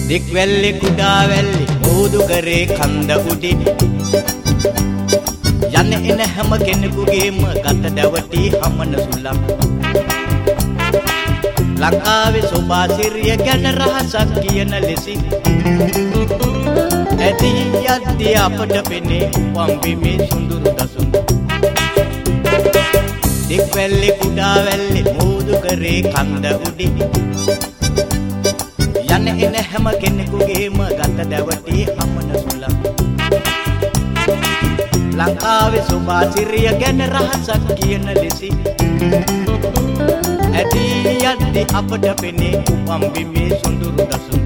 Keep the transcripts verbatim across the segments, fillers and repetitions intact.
දික් වැල්ලේ කුඩා වැල්ලේ මෝදු කරේ කන්ද උඩින් යන්න එන හැම කෙනෙකුගේම ගත දැවටි හමන සුළං ලංකාවේ සෝබා සිරිය ගැන රහසක් කියන ලෙසින් ඇති යද්දී අපට පෙනේ පම්බිමේ සුඳුරු දසුන් දික් වැල්ලේ කුඩා වැල්ලේ මෝදු කරේ කන්ද උඩින් යන්න එන හැම කෙනෙකුගේම ගත දැවටි හමන සුළං ලංකාවේ සෝබා සිරිය ගැන රහසක් කියන ලෙසින් ඇති යද්දී අපට පෙනේ පම්බිමේ සුඳුරු දසුන්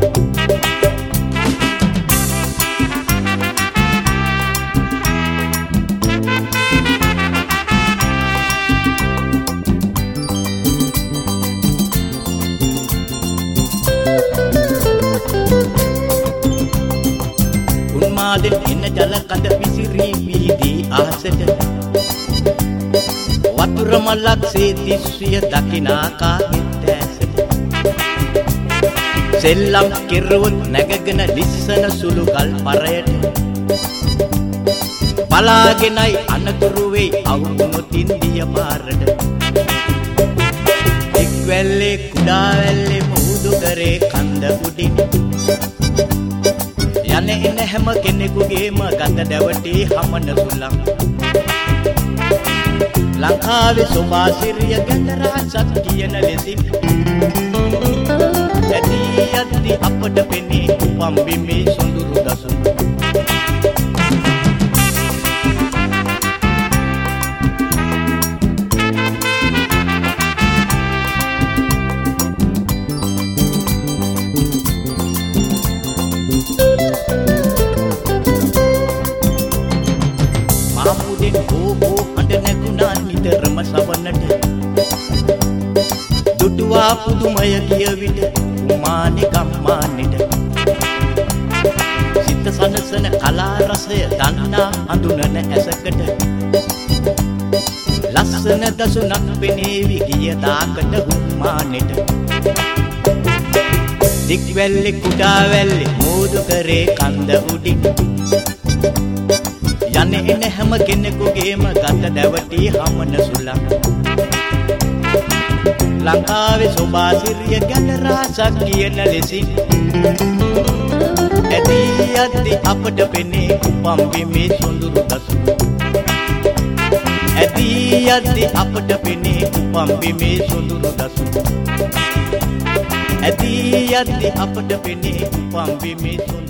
උන්මාදෙන් එන ජල කඳ විසිරී වීදී ආසට වතුර මලක් සේ දිස්විය දකිනාකා හිතැසට සෙල්ලම් කෙරුවොත් නැගගෙන ලිස්සන සුළු ගල් පරයට බලාගෙනයි අනතුරු වෙයි අවුනොත් ඉන්දිය පාරට දික් වැල්ලේ කුඩා වැල්ලේ මුහුදු කරේ කන්ද උඩින් යන්න එන හැම කෙනෙකුගේම ගත දැවටි හමන සුළං ලංකාවේ සෝබා සිරිය ගැන රහසක් කියන ලෙසින් ඇති යද්දී අපට පෙනේ පම්බිමේ සොඳුරු දසුන් මාමුදෙන් ඕබෝ අඬ නැගුණා නිතරම සවනට දුටුවා පුදුමය කිය විට උමානේ ගම්මානෙට සිත සනසන කලා රසය දන්නා හඳුනන ඇසකට ලස්සන දසුනක් පෙනේවි ගිය දාකට උමානෙට දික් වැල්ලේ කුඩා වැල්ලේ මෝදු කරේ කන්ද උඩින් යන්න එන හැම කෙනෙකුගේම ගත දැවටි හමන සුළං ලංකාවේ සෝබා සිරිය ගැන රහසක් කියන ලෙසින් ඇති යද්දී අපට පෙනේ පම්බිමේ සොඳුරු දසුන් ඇති යද්දී අපට පෙනේ පම්බිමේ සොඳුරු දසුන් ඇති යද්දී අපට පෙනේ පම්බිමේ